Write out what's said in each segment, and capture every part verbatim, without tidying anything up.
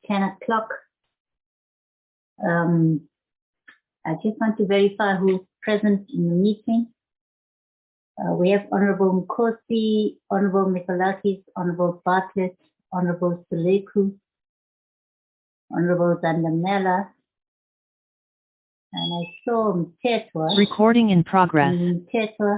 ten o'clock. Um, I just want to verify who's present in the meeting. Uh, we have Honorable Nkosi, Honorable Mikolakis, Honorable Bartlett, Honorable Suleku, Honorable Zandamela, and I saw Mtetwa. Recording in progress. Mtetwa.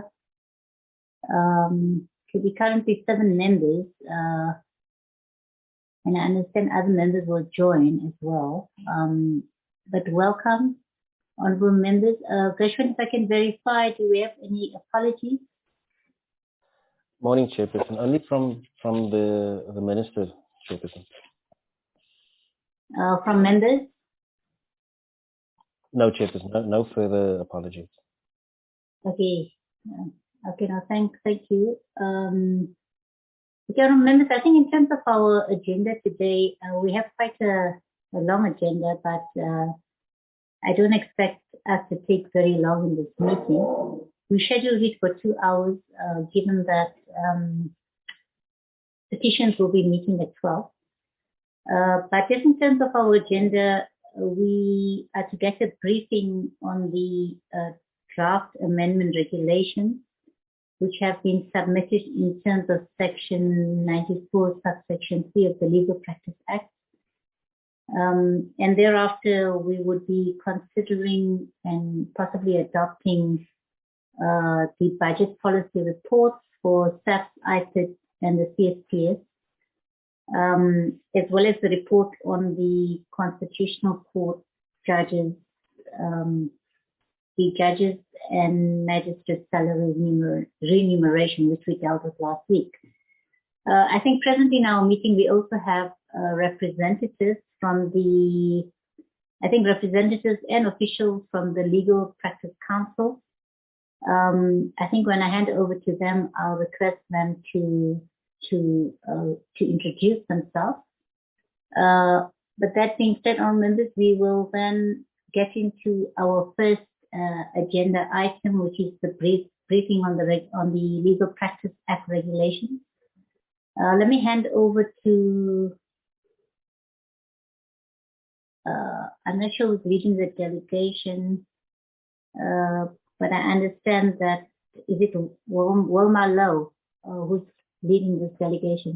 Um, could be currently seven members, uh, and I understand other members will join as well. Um, but welcome, honorable members. Uh, Gershwin, if I can verify, do we have any apologies? Morning, Chairperson. Only from from the the minister, Chairperson. Uh, from members? No, Chairperson. No, no further apologies. Okay. Uh, okay. Now, thank thank you. Um, okay, honorable members. I think in terms of our agenda today, uh, we have quite a, a long agenda, but uh, I don't expect us to take very long in this meeting. We scheduled it for two hours, uh, given that um, petitions will be meeting at twelve. Uh, but just in terms of our agenda, we are to get a briefing on the uh, draft amendment regulations, which have been submitted in terms of Section ninety-four, subsection three of the Legal Practice Act. Um, and thereafter, we would be considering and possibly adopting uh, the budget policy reports for SAPS, I P I D, and the C S P S, um, as well as the report on the Constitutional Court judges, um, the judges and magistrate salary remuner remuneration, which we dealt with last week. Uh, I think present in our meeting, we also have uh, representatives from the, I think representatives and officials from the Legal Practice Council. Um, I think when I hand over to them, I'll request them to to uh, to introduce themselves. Uh, but that being said, all members, we will then get into our first uh, agenda item, which is the brief briefing on the reg on the Legal Practice Act regulations. Uh, let me hand over to. Uh, I'm not sure who's leading the delegation. Uh, But I understand that, is it Wilma Lowe uh, who's leading this delegation?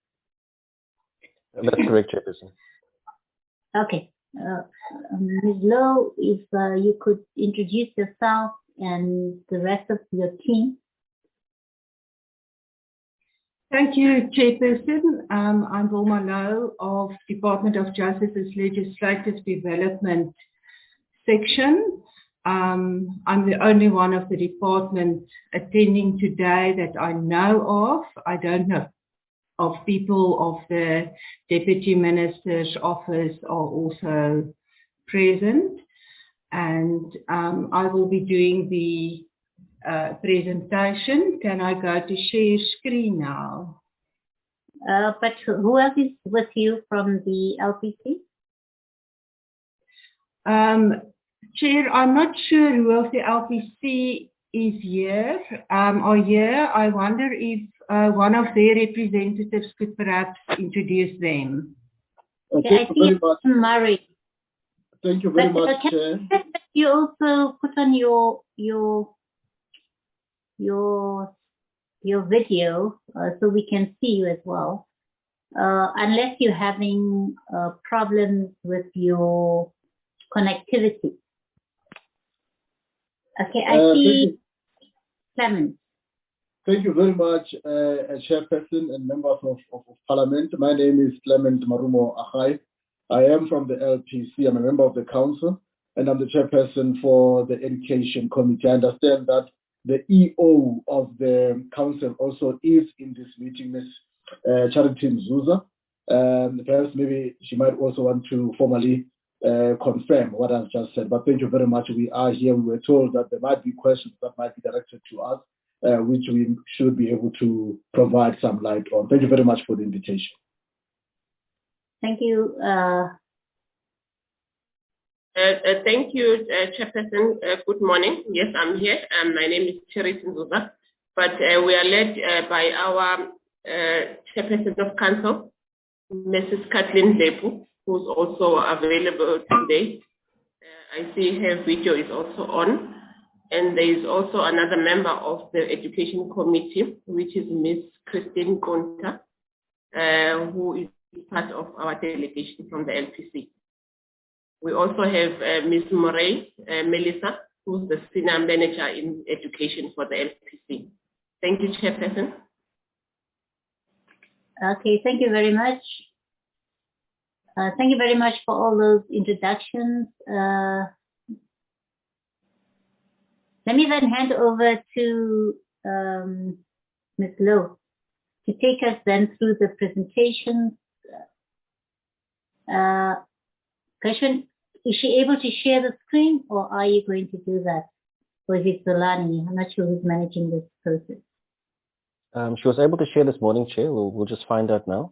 That's correct, Chairperson. Okay. Uh, Miz Lowe, if uh, you could introduce yourself and the rest of your team. Thank you, Chairperson. Um, I'm Wilma Lowe of Department of Justice's Legislative Development section. Um, I'm the only one of the department attending today that I know of. I don't know of people of the Deputy Minister's office are also present. And um, I will be doing the uh, presentation. Can I go to share screen now? Uh, but who else is with you from the L P C? Um, Chair, I'm not sure who of the L P C is here um, or here. I wonder if uh, one of their representatives could perhaps introduce them. Okay, I see it's Murray. Thank you very but, much, uh, Chair. You also put on your your your your video uh, so we can see you as well. Uh, unless you're having uh, problems with your connectivity. Okay, I Uh, see Clement. Thank you very much, uh, Chairperson and members of, of, of Parliament. My name is Clement Marumo Achai. I am from the L P C. I'm a member of the Council, and I'm the Chairperson for the Education Committee. I understand that the E O of the Council also is in this meeting, Miz Uh, Charity Mzuza. Um, perhaps maybe she might also want to formally uh, confirm what I've just said. But thank you very much. We are here. We were told that there might be questions that might be directed to us, uh, which we should be able to provide some light on. Thank you very much for the invitation. Thank you. Uh... Uh, uh, thank you, uh, Chairperson. Uh, good morning. Yes, I'm here. Um, my name is Charity Mzuza, but uh, we are led uh, by our uh, Chairperson of Council, Missus Kathleen Lepu, who's also available today. Uh, I see her video is also on. And there is also another member of the Education Committee, which is Miz Christine Konta, uh, who is part of our delegation from the L P C. We also have uh, Miz Murray, uh, Melissa, who's the Senior Manager in Education for the L P C. Thank you, Chairperson. Okay, thank you very much. Uh, thank you very much for all those introductions. Uh, let me then hand over to um, Miz Lowe to take us then through the presentations. Uh, Kashwin, is she able to share the screen, or are you going to do that? Or is it Solani? I'm not sure who's managing this process. Um, she was able to share this morning, Chair. We'll, we'll just find out now.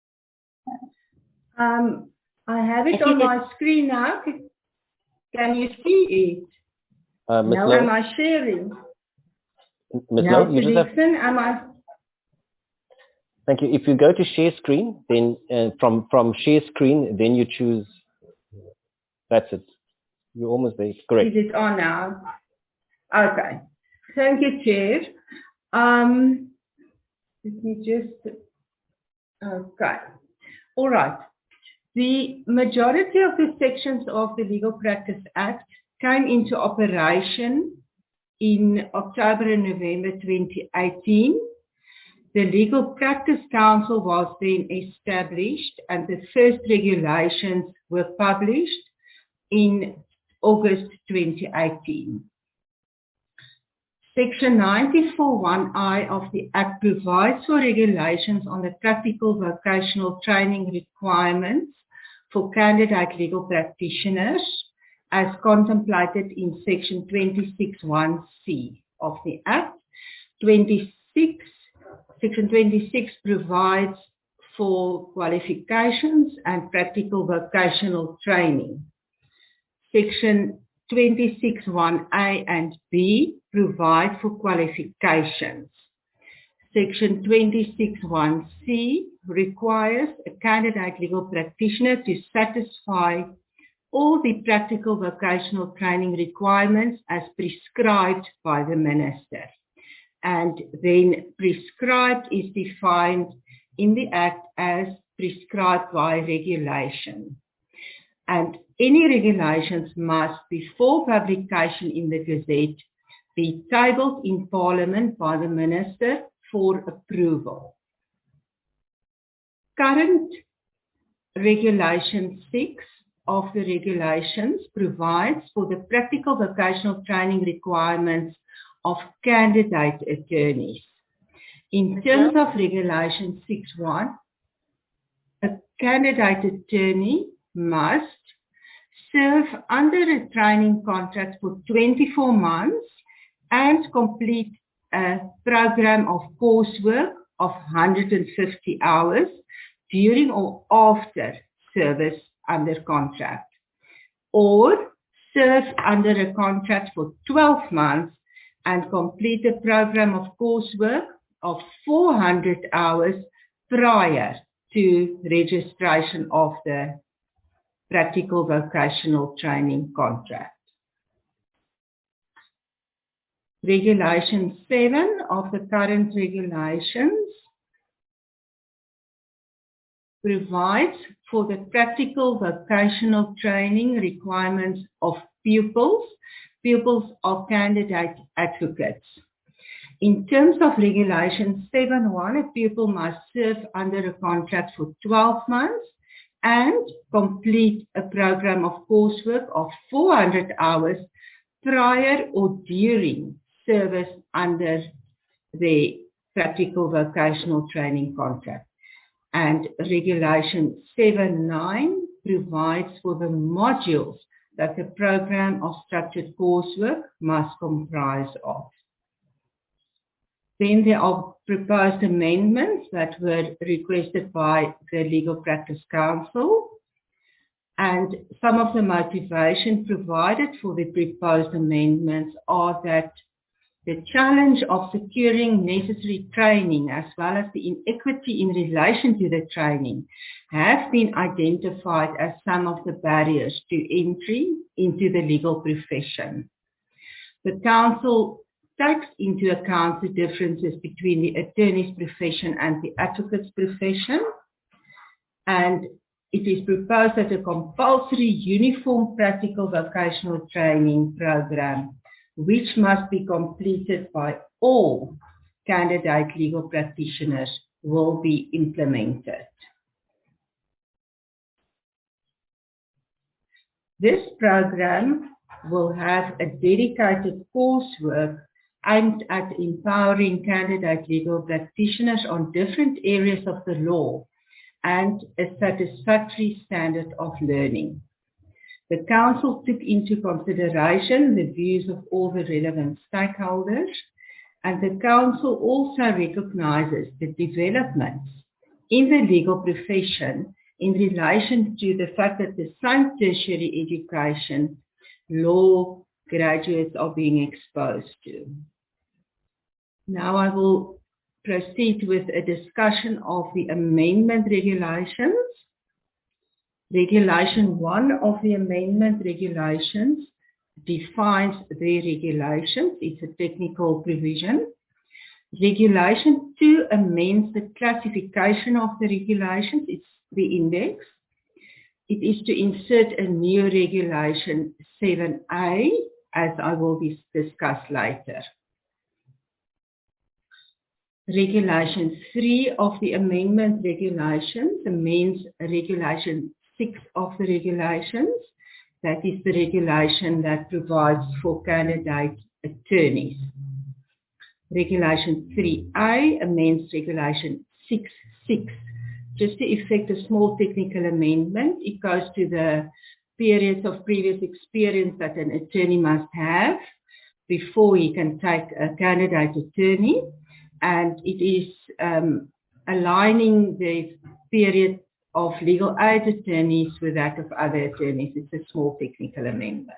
Um, I have it I on my screen now. Can you see it? Uh, Miz No, Lowe? am I sharing? Miz No, Lowe, you just have... am I? Thank you. If you go to share screen, then uh, from, from share screen, then you choose, that's it. You're almost there. Correct. Is it on now? Okay. Thank you, Chair. Um, let me just, okay. All right. The majority of the sections of the Legal Practice Act came into operation in October and November twenty eighteen. The Legal Practice Council was then established and the first regulations were published in August twenty eighteen. Section ninety-four one I of the Act provides for regulations on the practical vocational training requirements for candidate legal practitioners as contemplated in Section twenty-six one C of the Act. twenty-six, Section twenty-six provides for qualifications and practical vocational training. Section twenty-six one A and B provide for qualifications. Section twenty-six one C requires a candidate legal practitioner to satisfy all the practical vocational training requirements as prescribed by the Minister. And then prescribed is defined in the Act as prescribed by regulation. And any regulations must, before publication in the Gazette, be tabled in Parliament by the Minister for approval. Current Regulation six of the regulations provides for the practical vocational training requirements of candidate attorneys. In terms of Regulation six one, a candidate attorney must serve under a training contract for twenty-four months and complete a program of coursework of one hundred fifty hours during or after service under contract, or serve under a contract for twelve months and complete a program of coursework of four hundred hours prior to registration of the practical vocational training contract. Regulation seven of the current regulations provides for the practical vocational training requirements of pupils. Pupils are candidate advocates. In terms of Regulation seven one, a pupil must serve under a contract for twelve months and complete a program of coursework of four hundred hours prior or during service under the practical vocational training contract. And Regulation seven nine provides for the modules that the program of structured coursework must comprise of. Then there are proposed amendments that were requested by the Legal Practice Council. And some of the motivation provided for the proposed amendments are that The challenge of securing necessary training as well as the inequity in relation to the training have been identified as some of the barriers to entry into the legal profession. The Council takes into account the differences between the attorney's profession and the advocate's profession, and it is proposed that a compulsory uniform practical vocational training program, which must be completed by all candidate legal practitioners, will be implemented. This program will have a dedicated coursework aimed at empowering candidate legal practitioners on different areas of the law and a satisfactory standard of learning. The Council took into consideration the views of all the relevant stakeholders, and the Council also recognises the developments in the legal profession in relation to the fact that the same tertiary education law graduates are being exposed to. Now I will proceed with a discussion of the amendment regulations. Regulation one of the amendment regulations defines the regulations. It's a technical provision. Regulation two amends the classification of the regulations. It's the index. It is to insert a new regulation seven A, as I will discuss later. Regulation three of the amendment regulations amends regulation six of the regulations. That is the regulation that provides for candidate attorneys. Regulation three A amends regulation six point six. Just to effect a small technical amendment, it goes to the periods of previous experience that an attorney must have before he can take a candidate attorney, and it is um, aligning the period of legal aid attorneys with that of other attorneys. It's a small technical amendment.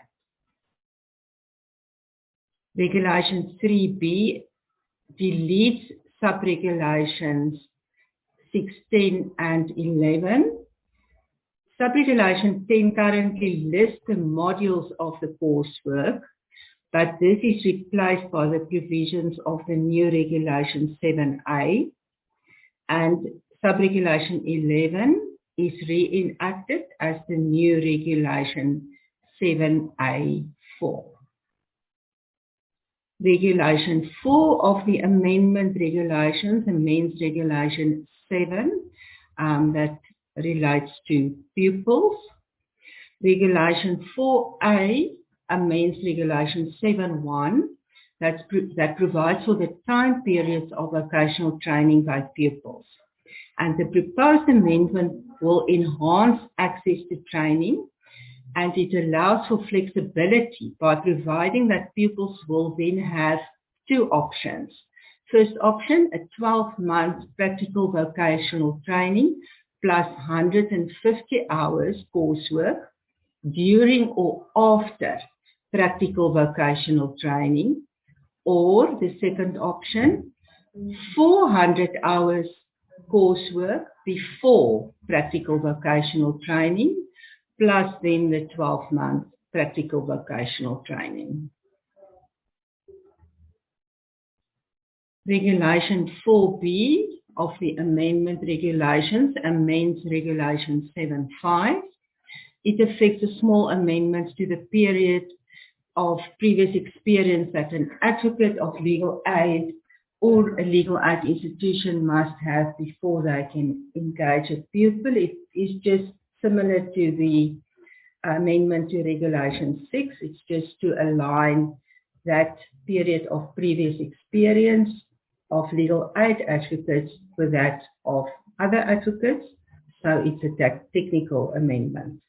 Regulation three B deletes sub-regulations six, ten and eleven. Sub-regulation ten currently lists the modules of the coursework, but this is replaced by the provisions of the new regulation seven A, and sub-regulation eleven is reenacted as the new regulation seven A four. Regulation four of the amendment regulations amends regulation seven um, that relates to pupils. Regulation four A amends regulation seven one that's pro that provides for the time periods of vocational training by pupils. And the proposed amendment will enhance access to training, and it allows for flexibility by providing that pupils will then have two options. First option, a twelve month practical vocational training plus one hundred fifty hours coursework during or after practical vocational training. Or the second option, four hundred hours coursework before practical vocational training, plus then the twelve month practical vocational training. Regulation four B of the amendment regulations amends regulation seven point five. It affects the small amendments to the period of previous experience that an advocate of legal aid or a legal aid institution must have before they can engage a pupil. It is just similar to the amendment to regulation six. It's just to align that period of previous experience of legal aid advocates with that of other advocates. So it's a technical amendment.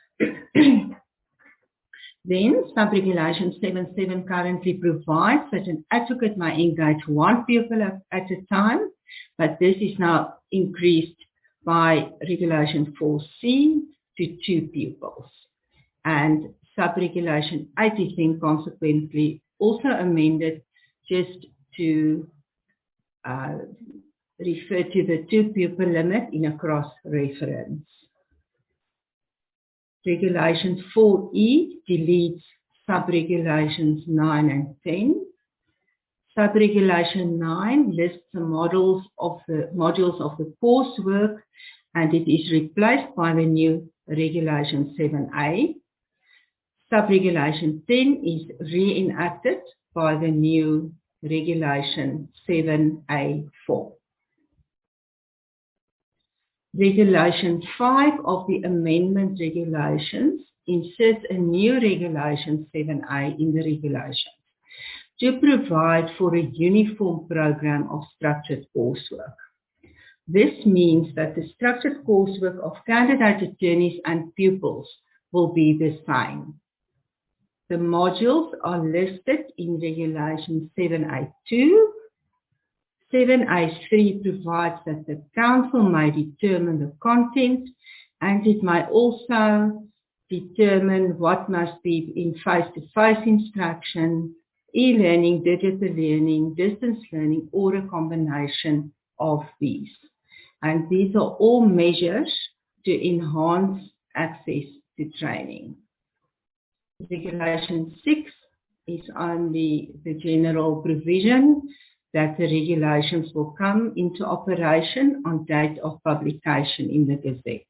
Then sub-regulation seven point seven currently provides that an advocate may engage one pupil at, at a time, but this is now increased by regulation four C to two pupils. And sub-regulation eight is then consequently also amended just to uh, refer to the two pupil limit in a cross-reference. Regulation four E deletes sub-regulations nine and ten. Sub-regulation nine lists the models of the modules of the coursework, and it is replaced by the new regulation seven A. Sub-regulation ten is reenacted by the new regulation seven A four. Regulation five of the amendment regulations inserts a new regulation seven A in the regulations to provide for a uniform program of structured coursework. This means that the structured coursework of candidate attorneys and pupils will be the same. The modules are listed in regulation seven A two. seven A three provides that the council may determine the content, and it may also determine what must be in face-to-face instruction, e-learning, digital learning, distance learning, or a combination of these. And these are all measures to enhance access to training. Regulation six is only the general provision that the regulations will come into operation on date of publication in the Gazette.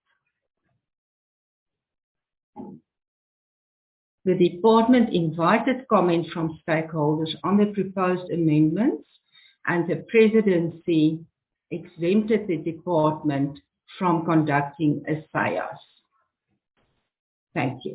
The department invited comment from stakeholders on the proposed amendments, and the presidency exempted the department from conducting a S A Y A S. Thank you.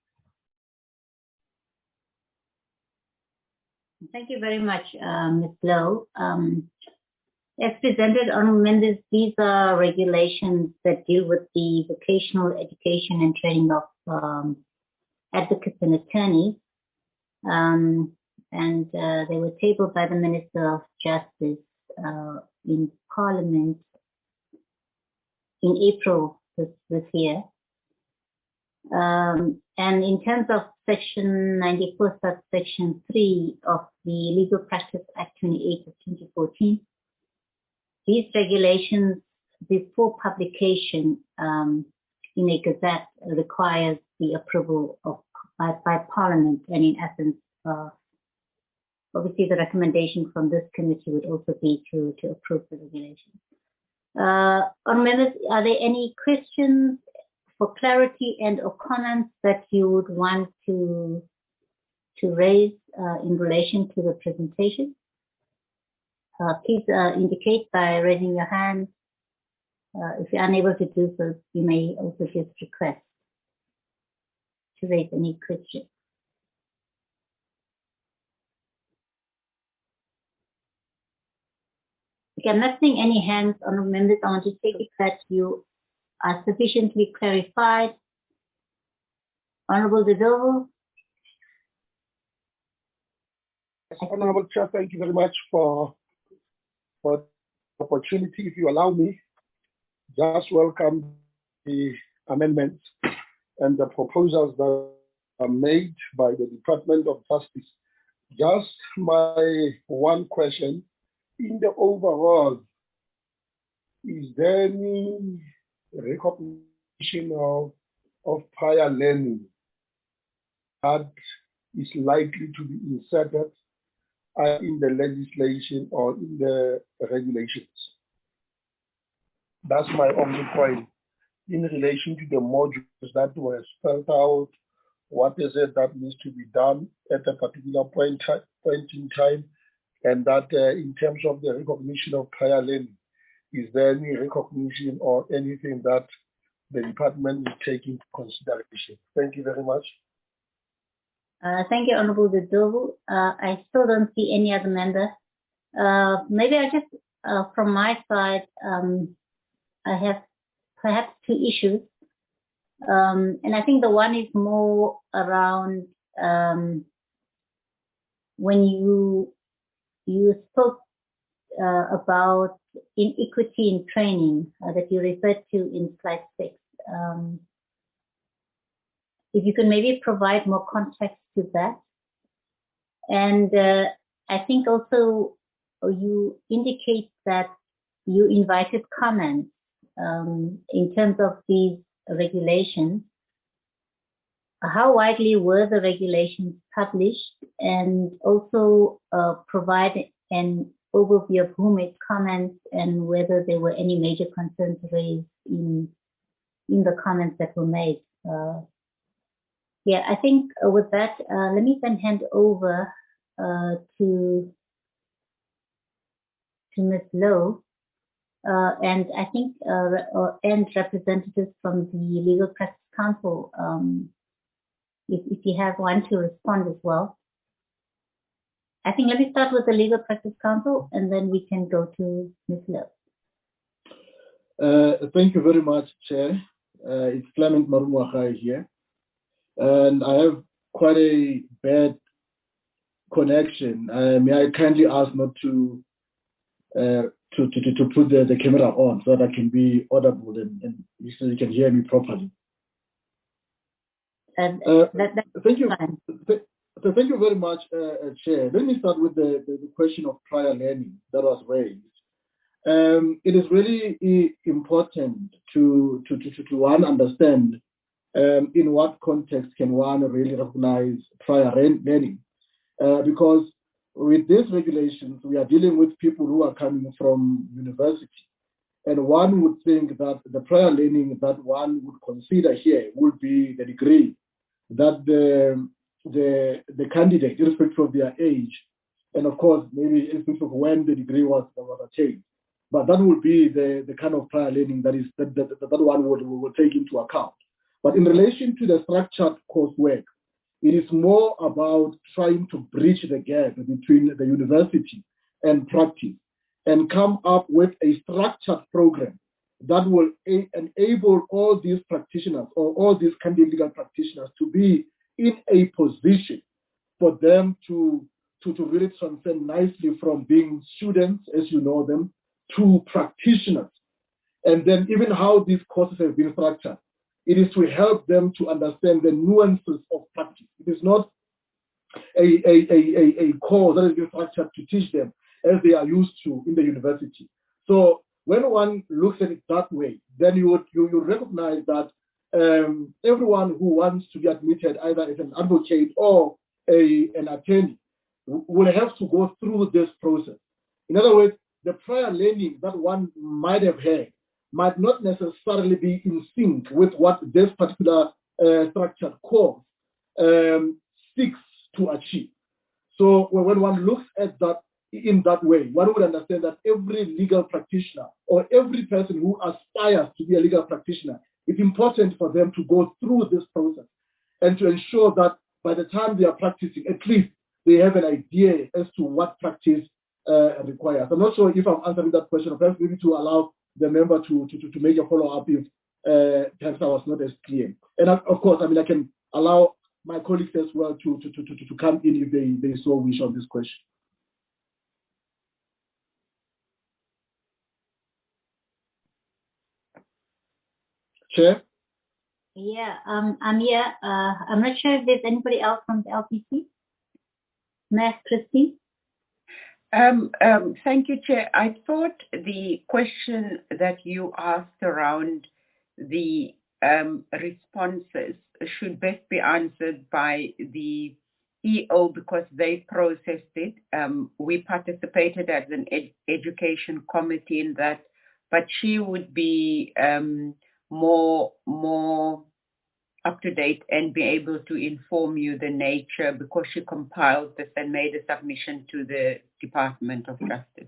Thank you very much, uh, Miz Lowe. Um, as presented, honourable members, these are regulations that deal with the vocational education and training of um, advocates and attorneys, um, and uh, they were tabled by the Minister of Justice uh, in Parliament in April this, this year. Um, and in terms of Section ninety-four, subsection three of the Legal Practice Act twenty-eight of twenty fourteen, these regulations, before publication um, in a gazette, requires the approval of by, by Parliament, and in essence, uh, obviously the recommendation from this committee would also be to, to approve the regulations. Uh, on members, are there any questions for clarity and or comments that you would want to to raise uh, in relation to the presentation? Uh, please uh, indicate by raising your hand. Uh, if you're unable to do so, you may also just request to raise any question. Okay, I'm not seeing any hands on members. I want to take it that you are sufficiently clarified. Honorable Dodovo. Honorable Chair, thank you very much for, for the opportunity. If you allow me, just welcome the amendments and the proposals that are made by the Department of Justice. Just my one question, in the overall, is there any recognition of, of prior learning that is likely to be inserted uh, in the legislation or in the regulations? That's my only point in relation to the modules that were spelled out. What is it that needs to be done at a particular point, point in time, and that uh, in terms of the recognition of prior learning, is there any recognition or anything that the department is taking into consideration? Thank you very much. Uh, thank you, Honorable Dodovo. Uh, I still don't see any other member. Uh, maybe I just, uh, from my side, um, I have perhaps two issues. Um, and I think the one is more around um, when you you spoke uh, about inequity in training uh, that you referred to in slide six. Um, if you can maybe provide more context to that. And uh, I think also you indicate that you invited comments um, in terms of these regulations. How widely were the regulations published, and also uh, provide an overview of who made comments and whether there were any major concerns raised in in the comments that were made. Uh, yeah, I think with that, uh, let me then hand over uh, to to Miz Lowe, uh, and I think uh, and representatives from the Legal Practice Council. Um, If, if you have one to respond as well. I think let me start with the Legal Practice Council and then we can go to Miz Lowe. Uh, thank you very much, Chair. Uh, it's Clement Marumo Akhai here. And I have quite a bad connection. Uh, may I kindly ask not to uh, to, to, to put the, the camera on so that I can be audible and, and so you can hear me properly. And uh, that, that's thank you. fine. Th- so thank you very much, uh, uh, Chair. Let me start with the, the, the question of prior learning that was raised. Um, it is really important to, to, to, to one understand um, in what context can one really recognize prior learning. Uh, because with these regulations, we are dealing with people who are coming from university. And one would think that the prior learning that one would consider here would be the degree that the, the, the candidate, irrespective of their age, and of course, maybe irrespective of when the degree was, was attained. But that would be the, the kind of prior learning that is that, that, that one would, would take into account. But in relation to the structured coursework, it is more about trying to bridge the gap between the university and practice and come up with a structured program that will a- enable all these practitioners or all these candidate legal practitioners to be in a position for them to, to, to really transcend nicely from being students, as you know them, to practitioners. And then even how these courses have been structured, it is to help them to understand the nuances of practice. It is not a, a, a, a, a course that has been structured to teach them as they are used to in the university. So when one looks at it that way, then you would you, you recognize that um, everyone who wants to be admitted either as an advocate or a, an attorney will have to go through this process. In other words, the prior learning that one might have had might not necessarily be in sync with what this particular uh, structured course um, seeks to achieve. So when one looks at that in that way, one would understand that every legal practitioner or every person who aspires to be a legal practitioner, it's important for them to go through this process and to ensure that by the time they are practicing, at least they have an idea as to what practice uh, requires. I'm not sure if I'm answering that question, or perhaps maybe to allow the member to, to, to make a follow-up if uh, perhaps I was not as clear. And of, of course, I mean, I can allow my colleagues as well to, to, to, to, to come in if they, they so wish on this question. Chair? Yeah, um, I'm here. Uh, I'm not sure if there's anybody else from the L P C. Matt, Christine? Um, um, thank you, Chair. I thought the question that you asked around the um, responses should best be answered by the E O because they processed it. Um, we participated as an ed education committee in that, but she would be um, more more up to date and be able to inform you the nature because she compiled this and made a submission to the Department of Justice.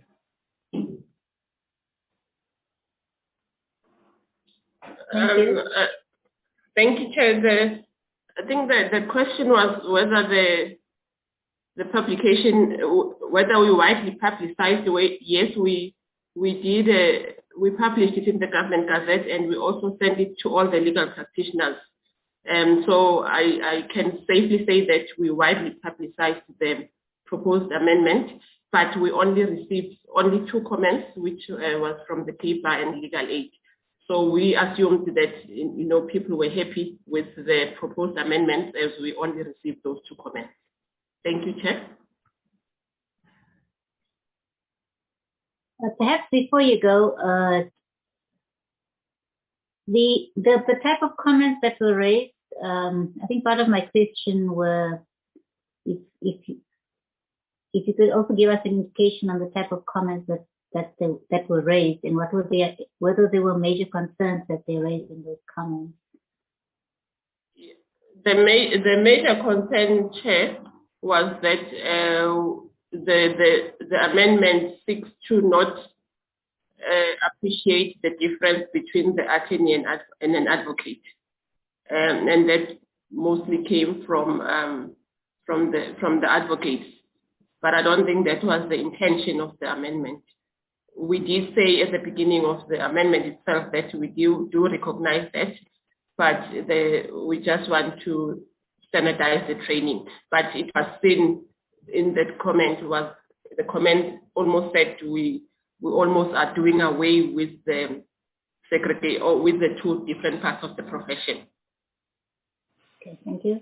Thank you. Um, uh, thank you, Chair. The, I think that the question was whether the the publication, whether we widely publicized the way. Yes, we we did. Uh, we published it in the Government Gazette, and we also sent it to all the legal practitioners. Um, so I, I can safely say that we widely publicized the proposed amendment, but we only received only two comments, which uh, was from the paper and legal aid. So we assumed that, you know, people were happy with the proposed amendments as we only received those two comments. Thank you, Chair. Uh, perhaps before you go, uh, the, the the type of comments that were raised, um, I think part of my question were if if if you could also give us an indication on the type of comments that that they, that were raised and what were the whether there were major concerns that they raised in those comments. The ma the major concern, Chair, was that uh, the the the amendment seeks to not uh, appreciate the difference between the attorney and, ad and an advocate, um, and that mostly came from um, from the from the advocates. But I don't think that was the intention of the amendment. We did say at the beginning of the amendment itself that we do do recognize that, but the, we just want to standardize the training. But it was seen in that comment was the comment almost said we we almost are doing away with the secretary or with the two different parts of the profession. Okay, thank you.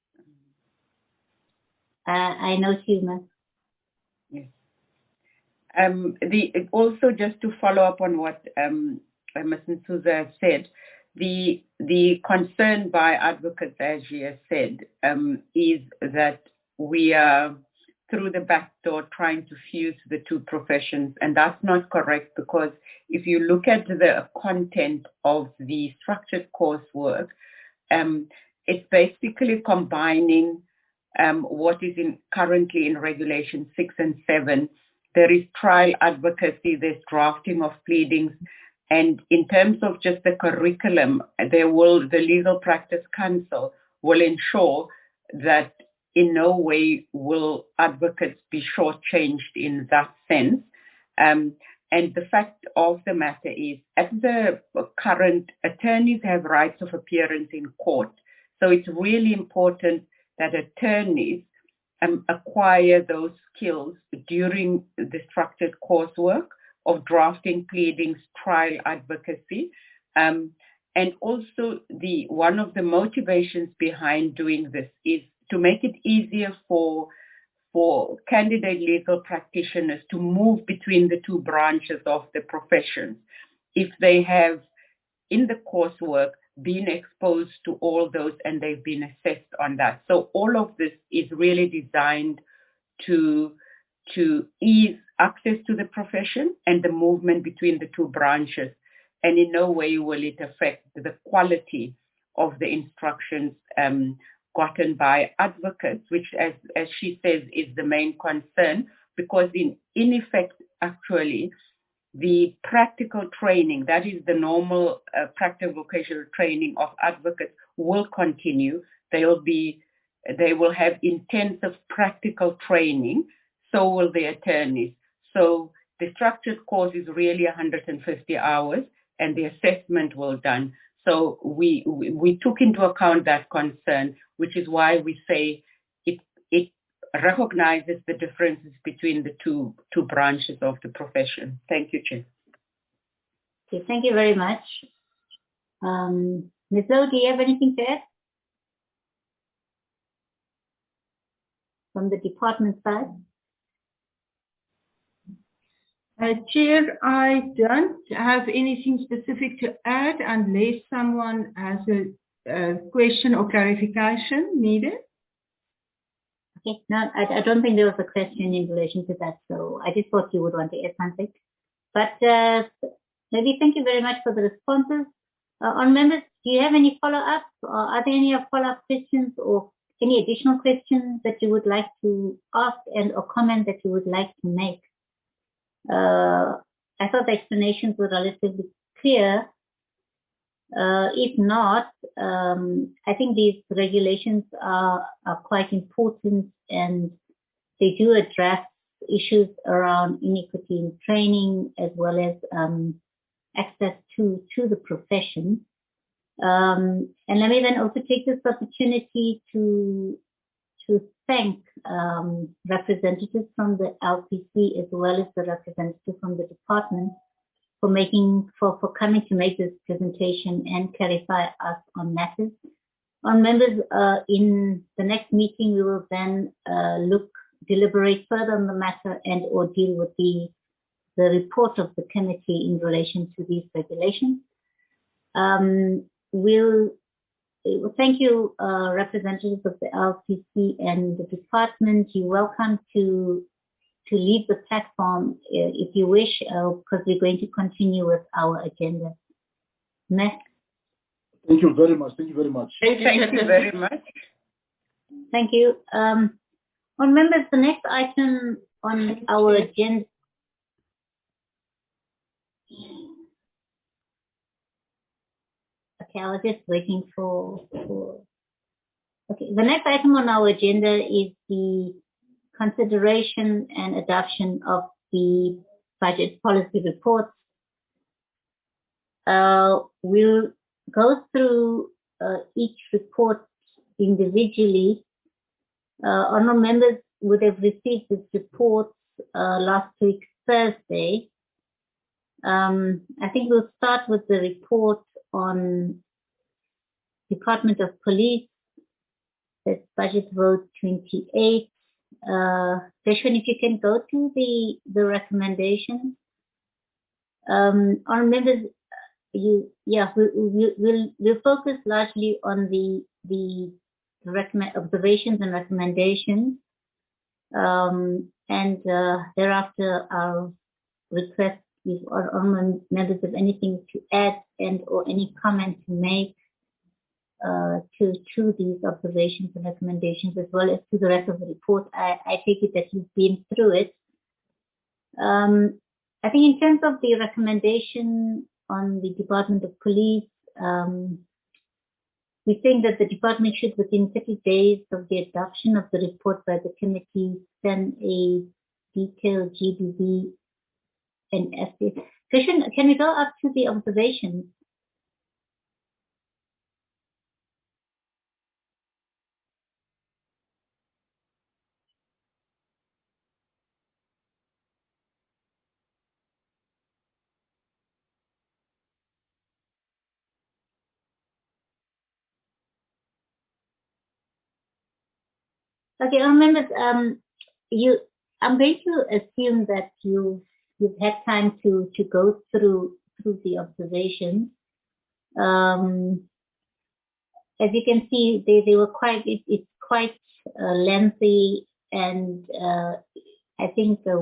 Uh, I know you, ma'am. Yes. Um, the also just to follow up on what um, Miz Nsuza said, the the concern by advocates, as she has said, um, is that we are through the back door trying to fuse the two professions, and that's not correct, because if you look at the content of the structured coursework, um, it's basically combining um, what is in currently in Regulation six and seven. There is trial advocacy, there's drafting of pleadings, and in terms of just the curriculum, there will the Legal Practice Council will ensure that in no way will advocates be shortchanged in that sense. Um, and the fact of the matter is, at the current, attorneys have rights of appearance in court. So it's really important that attorneys um, acquire those skills during the structured coursework of drafting pleadings, trial advocacy. Um, and also the one of the motivations behind doing this is to make it easier for, for candidate legal practitioners to move between the two branches of the profession if they have, in the coursework, been exposed to all those and they've been assessed on that. So all of this is really designed to, to ease access to the profession and the movement between the two branches. And in no way will it affect the quality of the instructions um, gotten by advocates, which, as, as she says, is the main concern, because in, in effect, actually, the practical training, that is the normal uh, practical vocational training of advocates, will continue. They will be, they will have intensive practical training. So will the attorneys. So the structured course is really one hundred fifty hours, and the assessment will done. So we, we we took into account that concern, which is why we say it it recognizes the differences between the two two branches of the profession. Thank you, Chair. Okay, thank you very much. Um, Miz Lowe, do you have anything to add from the department side? Uh, Chair, I don't have anything specific to add unless someone has a, a question or clarification needed. Okay, no, I, I don't think there was a question in relation to that, so I just thought you would want to add something. But uh, maybe thank you very much for the responses. Uh, on members, do you have any follow-ups, or are there any follow-up questions or any additional questions that you would like to ask and or comment that you would like to make? Uh, I thought the explanations were relatively clear. Uh, if not, um, I think these regulations are, are quite important, and they do address issues around inequity in training as well as um, access to, to the profession. Um, and let me then also take this opportunity to to thank um, representatives from the L P C as well as the representative from the department for making, for, for coming to make this presentation and clarify us on matters. On members, uh, in the next meeting, we will then uh, look, deliberate further on the matter and or deal with the, the report of the committee in relation to these regulations. Um, we'll thank you, uh, representatives of the L P C and the department. You're welcome to to leave the platform uh, if you wish, because uh, we're going to continue with our agenda. Next. Thank you very much. Thank you very much. Thank you, Thank you very much. Thank you. Um, on members, the next item on our agenda. Okay, I was just waiting for, for. Okay, the next item on our agenda is the consideration and adoption of the budget policy reports. Uh, we'll go through uh, each report individually. Uh, honourable members would have received this report uh, last week, Thursday. Um, I think we'll start with the report on Department of Police. That's budget vote twenty-eight. Uh, Deshwan, if you can go to the the recommendations. Um, our members, you yeah, we, we, we'll we'll focus largely on the the recommend observations and recommendations, um, and uh, thereafter I'll request if our, our members have anything to add and or any comment to make uh, to to these observations and recommendations, as well as to the rest of the report. I, I take it that you've been through it. Um, I think in terms of the recommendation on the Department of Police, um, we think that the department should, within thirty days of the adoption of the report by the committee, send a detailed G B V and F D. Christian, can we go up to the observations? Okay, members, um, you, I'm going to assume that you you've had time to to go through through the observations. Um, as you can see, they they were quite it, it's quite uh, lengthy, and uh, I think uh,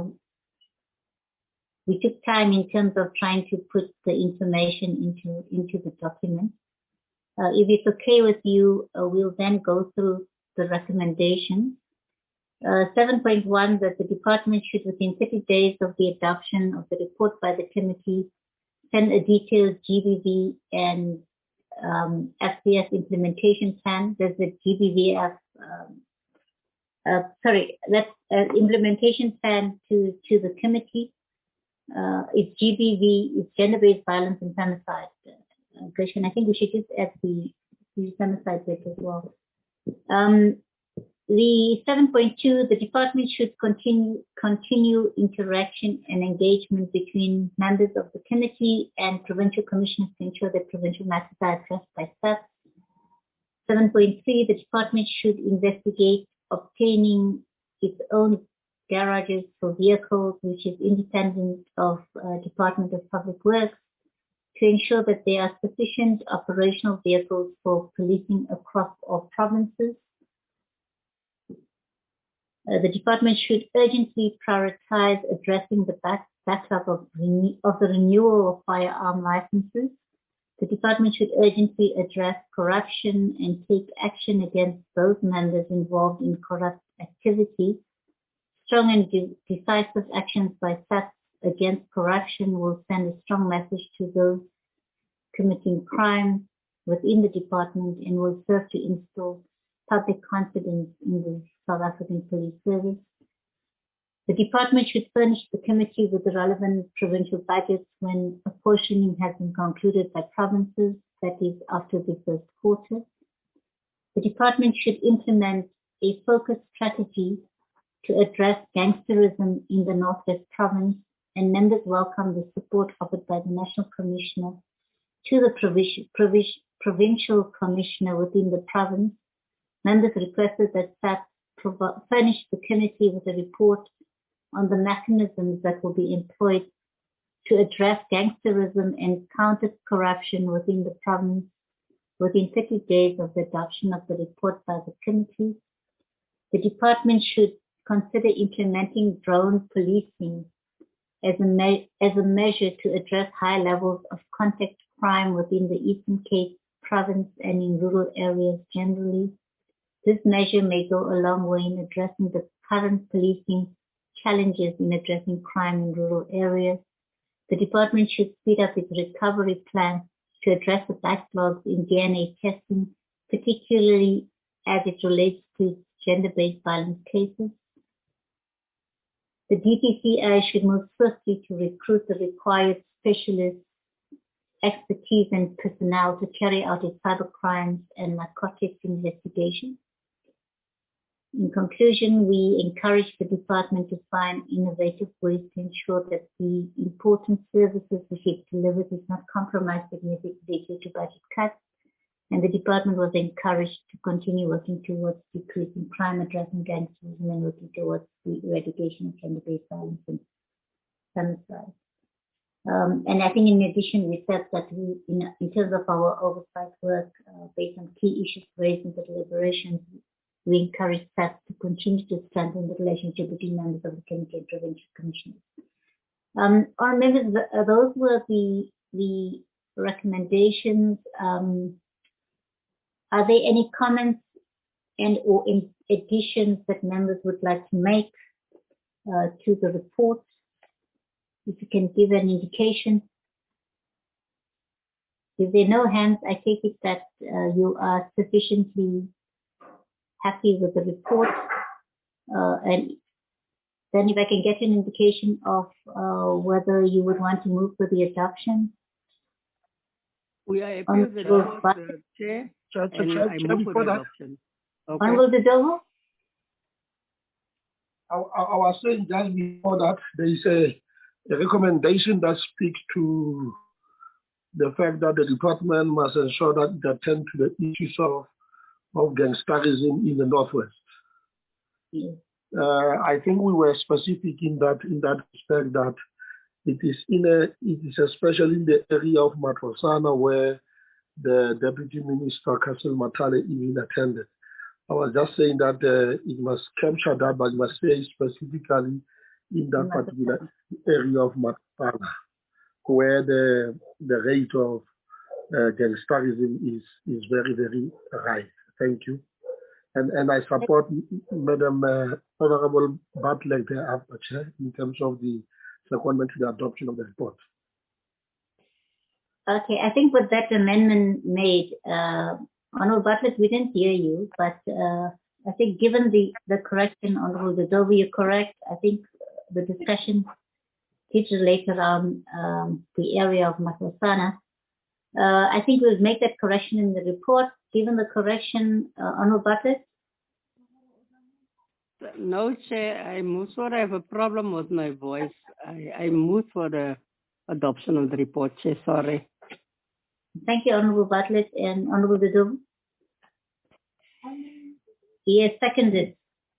we took time in terms of trying to put the information into into the document. Uh, if it's okay with you, uh, we'll then go through the recommendations. Uh, seven point one, that the department should, within thirty days of the adoption of the report by the committee, send a detailed G B V and um, F C S implementation plan. There's a G B V F, um, uh, sorry, that's an implementation plan to, to the committee. Uh, it's G B V, it's gender-based violence and femicide. Uh, Christian, I think we should just add the, the femicide bit as well. Um, The seven point two, the department should continue continue interaction and engagement between members of the committee and provincial commissioners to ensure that provincial matters are addressed by staff. seven point three, the department should investigate obtaining its own garages for vehicles, which is independent of uh, Department of Public Works, to ensure that there are sufficient operational vehicles for policing across all provinces. Uh, the department should urgently prioritize addressing the back, backlog of, of the renewal of firearm licenses. The department should urgently address corruption and take action against those members involved in corrupt activity. Strong and de decisive actions by S A P against corruption will send a strong message to those committing crime within the department and will serve to instill public confidence in the South African Police Service. The department should furnish the committee with the relevant provincial budgets when apportioning has been concluded by provinces, that is after the first quarter. The department should implement a focused strategy to address gangsterism in the Northwest Province, and members welcome the support offered by the National Commissioner to the provision, provision, Provincial Commissioner within the province. Members requested that S A P furnish the committee with a report on the mechanisms that will be employed to address gangsterism and counter corruption within the province within thirty days of the adoption of the report by the committee. The department should consider implementing drone policing as a, me as a measure to address high levels of contact crime within the Eastern Cape province and in rural areas generally. This measure may go a long way in addressing the current policing challenges in addressing crime in rural areas. The department should speed up its recovery plan to address the backlogs in D N A testing, particularly as it relates to gender-based violence cases. The D P C I should move swiftly to recruit the required specialists, expertise and personnel to carry out its cyber crimes and narcotics investigations. In conclusion, we encourage the department to find innovative ways to ensure that the important services which it delivers is not compromised significantly due to budget cuts, and the department was encouraged to continue working towards decreasing crime, addressing gangsterism, and working towards the eradication of gender-based violence and femicide. Um, and I think in addition, we said that we, in, in terms of our oversight work, uh, based on key issues raised in the deliberations, we encourage S A F to continue to strengthen the relationship between members of the Committee and Provincial Commissioners. Um, our members, uh, those were the, the recommendations. Um, are there any comments and or in additions that members would like to make uh, to the report? If you can give an indication. If there are no hands, I take it that uh, you are sufficiently happy with the report. Uh, and then if I can get an indication of uh, whether you would want to move for the adoption. We are happy with the report, uh, Chair, Chair, and Chair, I Chair, move for before the that, adoption. Okay. Honorable Dodovo? I, I, I was saying just before that, there is a, a recommendation that speaks to the fact that the department must ensure that it attends to the issues of, of gangsterism in the Northwest. Yes. Uh, I think we were specific in that in that respect that it is in a it is especially in the area of Matlosana where the Deputy Minister Castle Matale even attended. I was just saying that uh, it must capture that, but it must say specifically in that particular area of Matlosana where the the rate of uh, gangsterism is is very very high. Thank you. And, and I support Madam uh, Honorable Bartlett thereafter, Chair, in terms of the secondment to the adoption of the report. Okay, I think with that amendment made, uh, Honorable Bartlett, we didn't hear you, but uh, I think given the, the correction, Honorable Dodovo, you're correct. I think the discussion did relate around um, the area of Matlosana. Uh, I think we'll make that correction in the report. Given the correction, uh, Honorable Bartlett? No, Chair, I move for, I have a problem with my voice. I, I move for the adoption of the report, Chair, sorry. Thank you, Honorable Bartlett and Honorable Dodovo. Yes, seconded.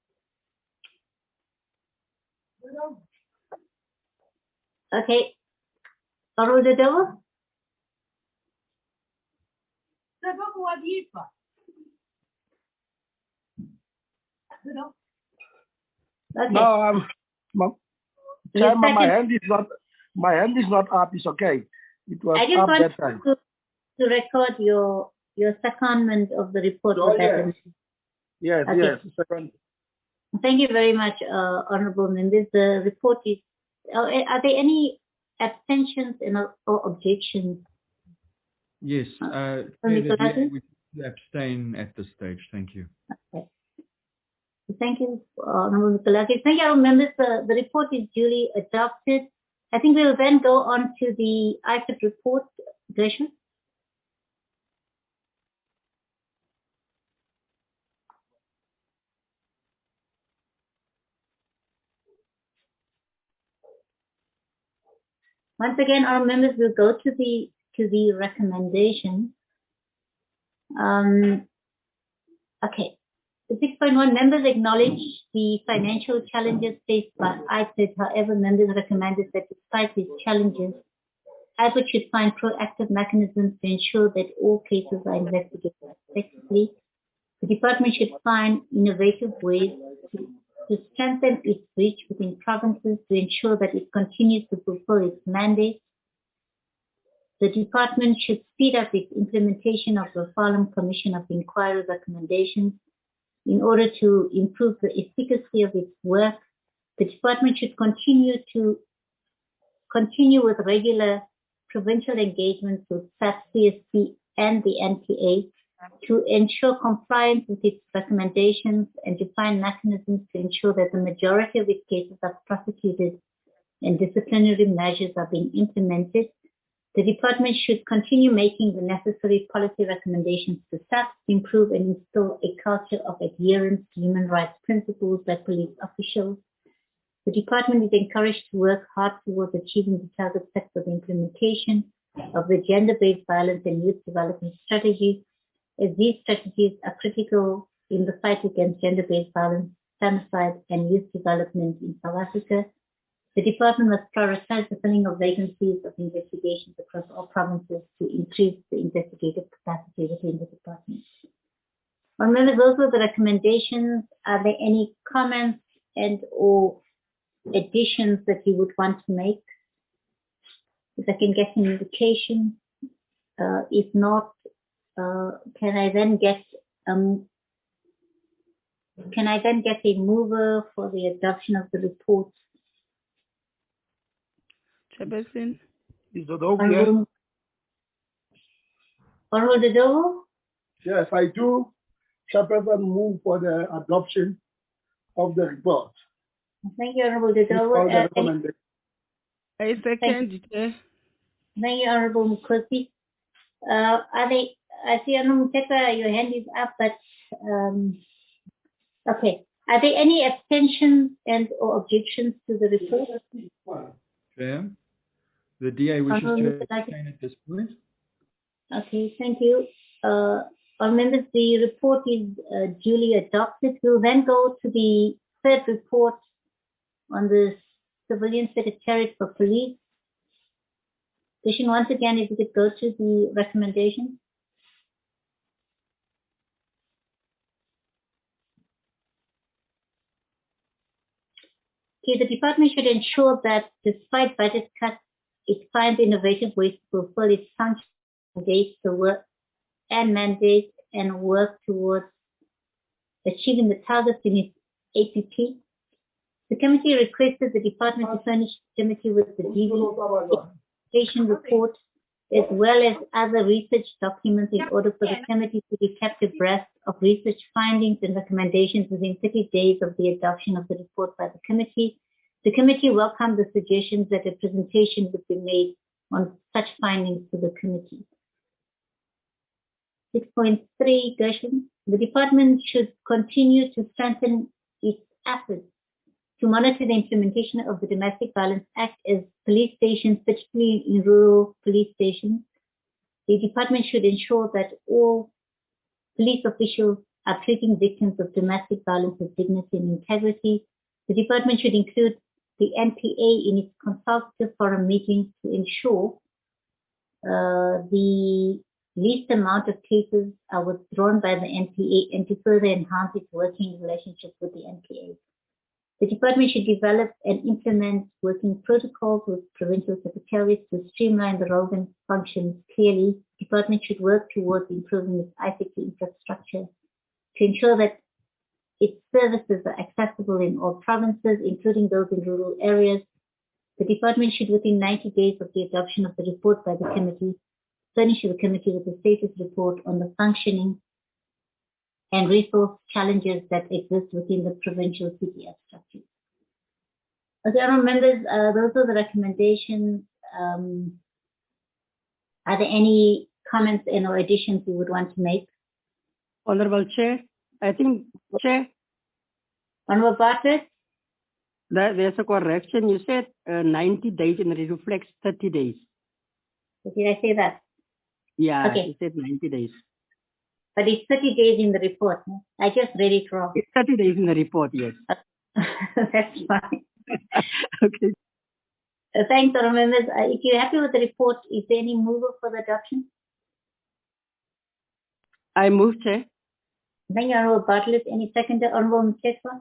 Okay, Honorable Dodovo? Okay. No, um, my, Chairman, my hand is not my hand is not up. It's okay. It was I just up want that time. To, to record your your secondment of the report. Oh, yes. Yes, okay. yes. Second. Thank you very much, uh, Honorable members. The report is. Uh, are there any abstentions and or, or objections? Yes, uh, we, we abstain at this stage. Thank you. Okay. Thank you, Honorable Nikolakis. Thank you, members. The, the report is duly adopted. I think we will then go on to the I F I D report. Gresham. Once again, our members will go to the to the recommendation. Um, okay. six point one, members acknowledge the financial challenges faced by I P E D. However, members recommended that despite these challenges, I P E D should find proactive mechanisms to ensure that all cases are investigated effectively. The department should find innovative ways to, to strengthen its reach within provinces to ensure that it continues to fulfill its mandate. The department should speed up its implementation of the Farnham Commission of Inquiry recommendations in order to improve the efficacy of its work. The department should continue to continue with regular provincial engagements with S A F, C S P, and the N P A to ensure compliance with its recommendations and define mechanisms to ensure that the majority of its cases are prosecuted and disciplinary measures are being implemented. The department should continue making the necessary policy recommendations to S A F to improve and instill a culture of adherence to human rights principles by police officials. The department is encouraged to work hard towards achieving the target set for the implementation of the gender-based violence and youth development strategy, as these strategies are critical in the fight against gender-based violence, femicide, and youth development in South Africa. The department must prioritize the filling of vacancies of investigations across all provinces to increase the investigative capacity within the department. On those were the recommendations. Are there any comments and or additions that you would want to make? If I can get an indication. Uh, if not, uh, can I then get um, can I then get a mover for the adoption of the report? Chairperson. Is Dodovo here? Honorable Dodovo? Yes, I do. Chairperson, move for the adoption of the report. Thank you, Honorable Dodovo. Uh, I second. Thank, thank you, Honorable Mukosi. Uh, are they, I see, Honorable Muteka, your hand is up, but um, okay. Are there any abstentions and or objections to the report? Chair, the D A wishes to abstain at this point. Okay, thank you. Uh, all members, the report is uh, duly adopted. We'll then go to the third report on the Civilian Secretariat for Police. Session once again, if you could go to the recommendation. Okay, the department should ensure that despite budget cuts, it finds innovative ways to fulfill its function, dates to work and mandates and work towards achieving the targets in its A P P. The committee requested the department to furnish the committee with the deviation report as well as other research documents in order for the committee to be kept abreast of research findings and recommendations within thirty days of the adoption of the report by the committee. The committee welcomed the suggestions that a presentation would be made on such findings to the committee. six point three, Gershwin. The department should continue to strengthen its efforts to monitor the implementation of the Domestic Violence Act as police stations, particularly in rural police stations. The department should ensure that all police officials are treating victims of domestic violence with dignity and integrity. The department should include the N P A in its consultative forum meetings to ensure uh, the least amount of cases are withdrawn by the N P A and to further enhance its working relationship with the N P A. The department should develop and implement working protocols with provincial secretariats to streamline the relevant functions clearly. The department should work towards improving its I C T infrastructure to ensure that its services are accessible in all provinces, including those in rural areas. The department should, within ninety days of the adoption of the report by the committee, furnish the committee with a status report on the functioning and resource challenges that exist within the provincial C P F structure. Okay, honourable members, uh, those are the recommendations. Um, are there any comments and or additions you would want to make? Honourable Chair, I think, Chair. Honourable Bartlett? That, there's a correction. You said uh, ninety days and it reflects thirty days. Did I say that? Yeah, okay. You said ninety days. But it's thirty days in the report. No? I just read it wrong. It's thirty days in the report, yes. That's fine. Okay. Uh, thanks, honourable members. Uh, if you're happy with the report, is there any mover for the adoption? I move, Chair. Thank you, Honourable Bartlett. Any seconder? Honourable Mthethwa?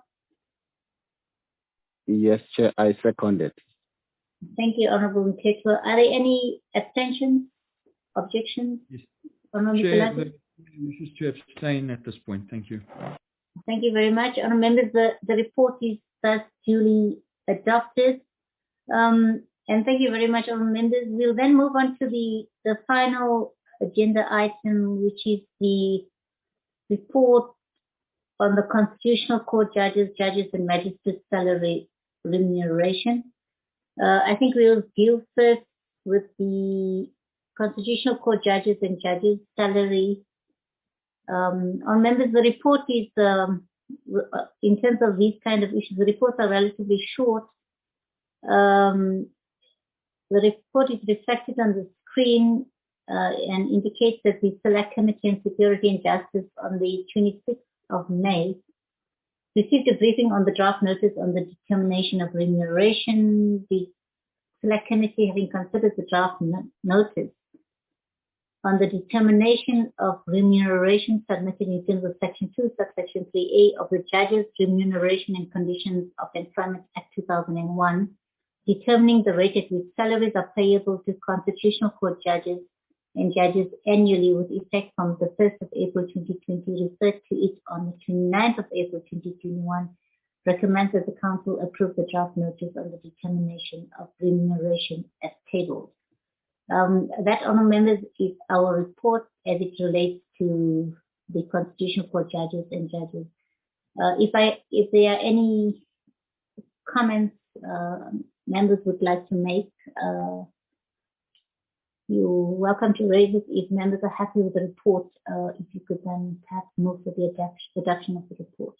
Yes, Chair, I second it. Thank you, Honourable Mthethwa. Are there any abstentions, objections? Yes. Honourable Chair, Mthethwa? the wishes to abstain at this point. Thank you. Thank you very much. Honourable members, the, the report is thus duly adopted. Um, and thank you very much, honourable members. We'll then move on to the, the final agenda item, which is the report on the Constitutional Court judges, judges and magistrates' salary remuneration. Uh, I think we'll deal first with the Constitutional Court judges and judges' salary. Um, on members, the report is, um, in terms of these kind of issues, the reports are relatively short. Um, the report is reflected on the screen uh, and indicates that the Select Committee on Security and Justice on the twenty-sixth of May received a briefing on the draft notice on the determination of remuneration. The Select Committee, having considered the draft no notice on the determination of remuneration submitted in terms of Section two, Subsection three A of the Judges' Remuneration and Conditions of Employment Act two thousand one, determining the rate at which salaries are payable to Constitutional Court judges and judges annually with effect from the first of April twenty twenty, referred to it on the twenty-ninth of April twenty twenty-one, recommends that the Council approve the draft notice on the determination of remuneration as tabled. Um, that, honourable members, is our report as it relates to the Constitutional Court judges and judges. Uh, if I, if there are any comments uh, members would like to make, uh, you're welcome to raise it. If members are happy with the report, uh, if you could then perhaps move for the adoption of the report.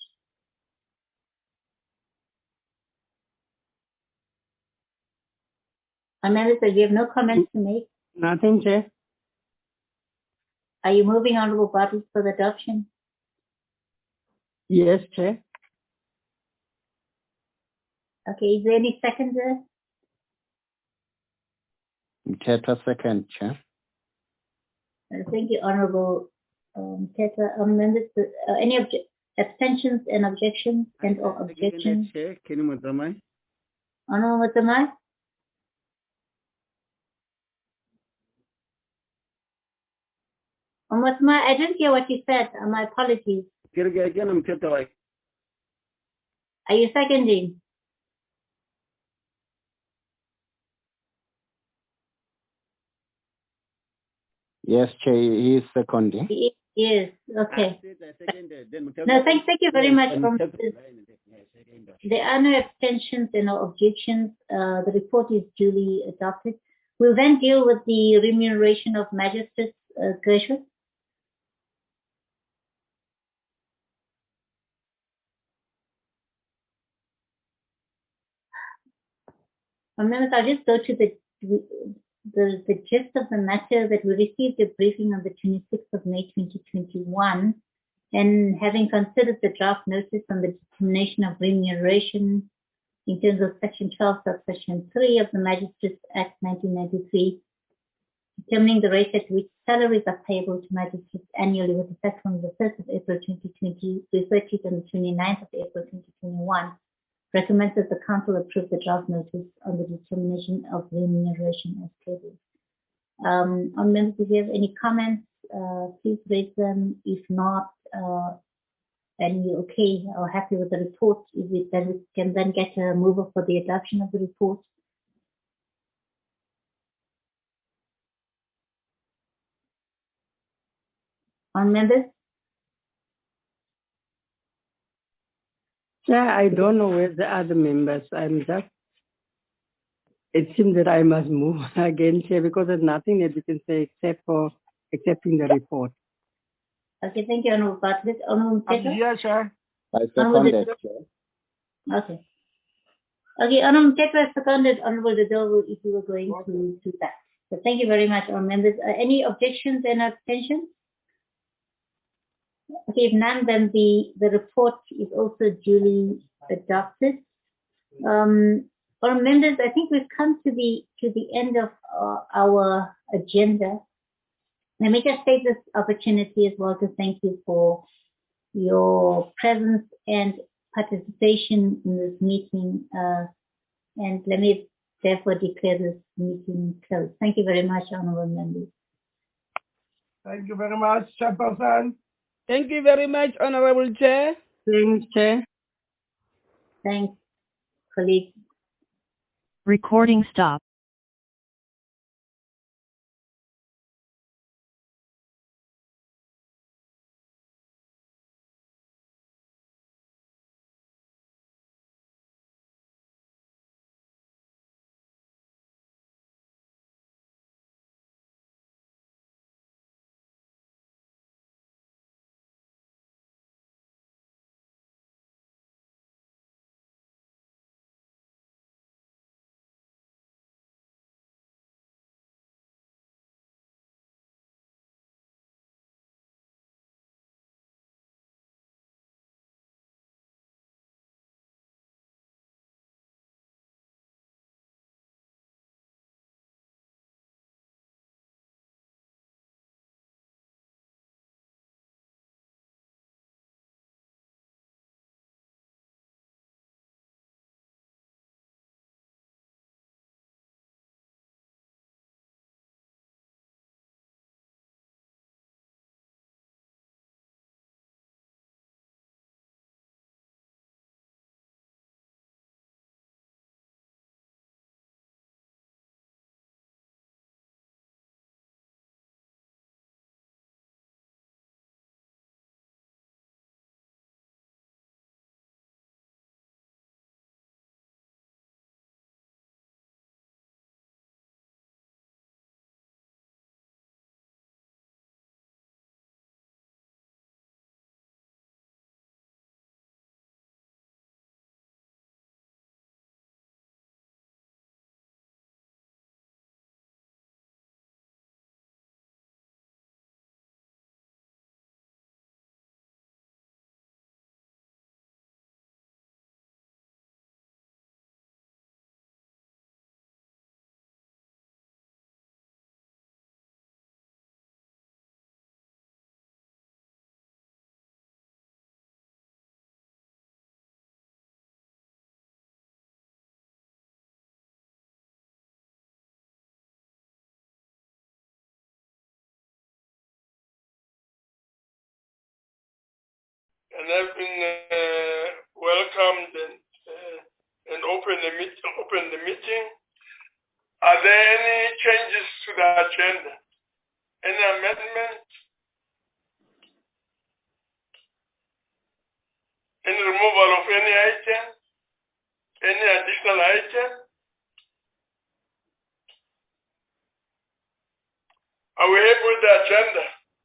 And members, if you have no comments to make, nothing, Chair. Are you moving, Honourable Bartlett, for the adoption? Yes, Chair. Okay, is there any seconder? Mthethwa second, Chair. Uh, thank you, Honourable um, Mthethwa. Um, members, uh, any obje abstentions and objections and or objections? Chair, can you Mutamai? Honourable Mutamai? Mutamai, I didn't hear what you said. Uh, my apologies. Are you seconding? Yes, Chair, he is seconding. Yes, okay. No, thank, thank you very much. From, there are no abstentions and no objections. Uh, the report is duly adopted. We'll then deal with the remuneration of magistrates. Uh, Gershwin. Members, I'll just go to the, the the gist of the matter that we received a briefing on the twenty-sixth of May twenty twenty-one, and having considered the draft notice on the determination of remuneration in terms of Section twelve, Subsection three of the Magistrates Act nineteen ninety-three, determining the rate at which salaries are payable to magistrates annually with effect from the first of April twenty twenty, referred to on the twenty-ninth of April twenty twenty-one. Recommends that the Council approve the draft notice on the determination of remuneration as tabled. Um, on members, if you have any comments, uh, please raise them. If not, uh, and you're okay or happy with the report, if we then we can then get a mover for the adoption of the report. On members? Yeah, I don't know where the other members. I'm just, it seems that I must move again, Chair, because there's nothing that we can say except for accepting the report. Okay, thank you, Honourable Bartlett. Honourable Mthethwa? Yes, Chair. I second it, Chair. Okay. Okay, Honourable Mthethwa seconded, Honourable Dodovo, if you were going okay. to do that. So thank you very much, all members. Uh, any objections and abstentions? Okay, if none, then the, the report is also duly adopted. Um, for members, I think we've come to the to the end of uh, our agenda. Let me just take this opportunity as well to thank you for your presence and participation in this meeting. Uh, and let me therefore declare this meeting closed. Thank you very much, honorable members. Thank you very much, Chairperson. Thank you very much, Honorable Chair. Thanks, Chair. Thanks, colleagues. Recording stop. And have been uh, welcomed and, uh, and open the meet, open the meeting. Are there any changes to the agenda? Any amendments? Any removal of any item? Any additional item? Are we happy with the agenda?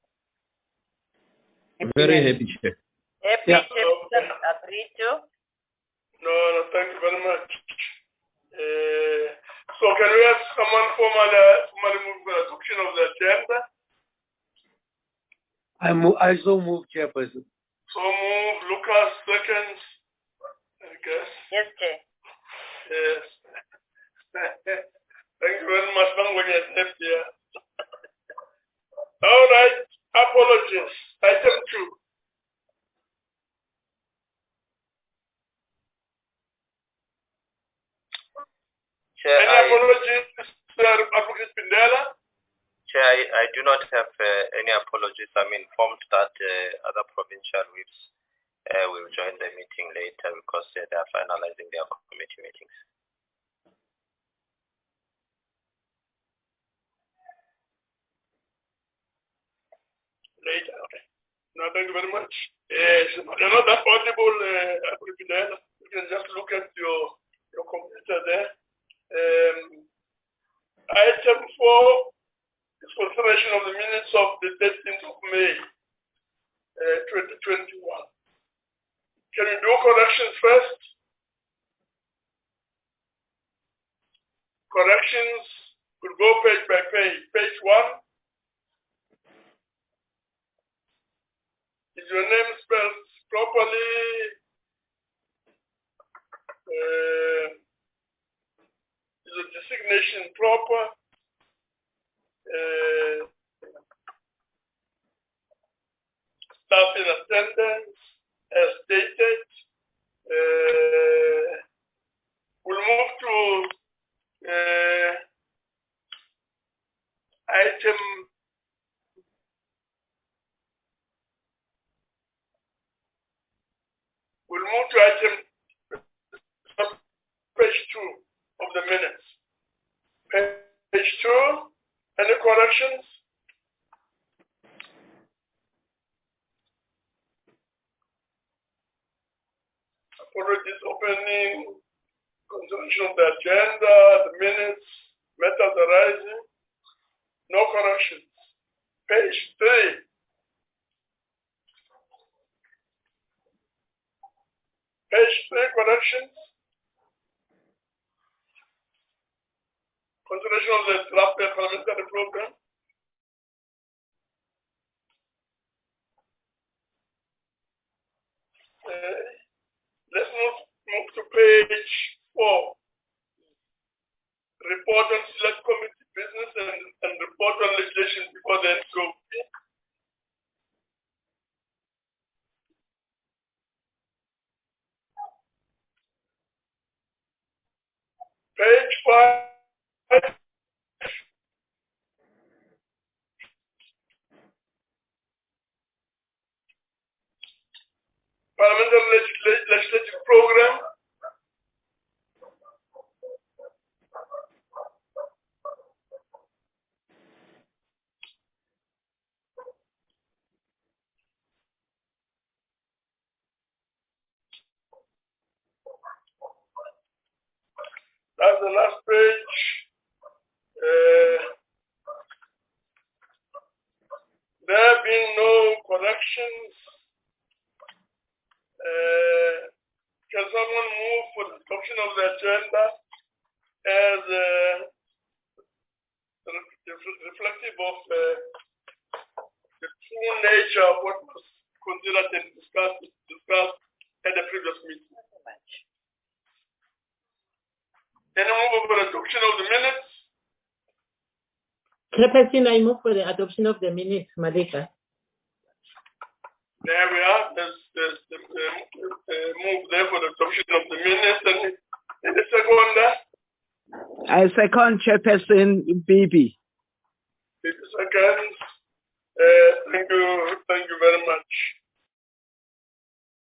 Very happy, Chair. Happy Yeah. Chairperson, agree to. No, no, thank you very much. Uh, so can we ask someone formally, formally move the adoption of the agenda? I move, I so move, Chairperson. So move, Lucas, seconds, I guess. Yes, Chair. Yes. Thank you very much. I'm going to step here. All right, apologies. Item two. Chair, Any I, apologies, Sir Advocate Pindela? Chair, I, I do not have uh, any apologies. I'm informed that uh, other provincial whips uh, will join the meeting later because uh, they are finalizing their committee meetings. Later, okay. No, thank you very much. Yes, you're not that audible, uh, Advocate Pindela. You can just look at your, your computer there. Um, item four is consideration of the minutes of the thirteenth of May, uh, twenty twenty-one. Can we do corrections first? Corrections, we'll go page by page. Page one. Is your Copper, uh, staff in attendance, as stated. Uh, we'll move to uh, item we'll move to item page two of the minutes. Page two, any corrections? Apologies, opening, consideration of the agenda, the minutes, matters arising. No corrections. Page three. Page three, corrections. Consideration of the draft parliamentary program. Uh, let's move, move to page four. Report on select committee business and, and report on legislation before the N C O P. Page five. Parliamentary legisl legislative program. That's the last page. Uh, there being no corrections, uh, can someone move for the adoption of the agenda as uh, reflective of uh, the true nature of what was considered and discussed, discussed at the previous meeting? Can you move over the adoption of the minutes? Chairperson, I move for the adoption of the minutes, Malika. There we are. There's, there's the uh, uh, move there for the adoption of the minutes. And, and the second there? I second Chairperson Bibi. Second. Uh, thank you. Thank you very much.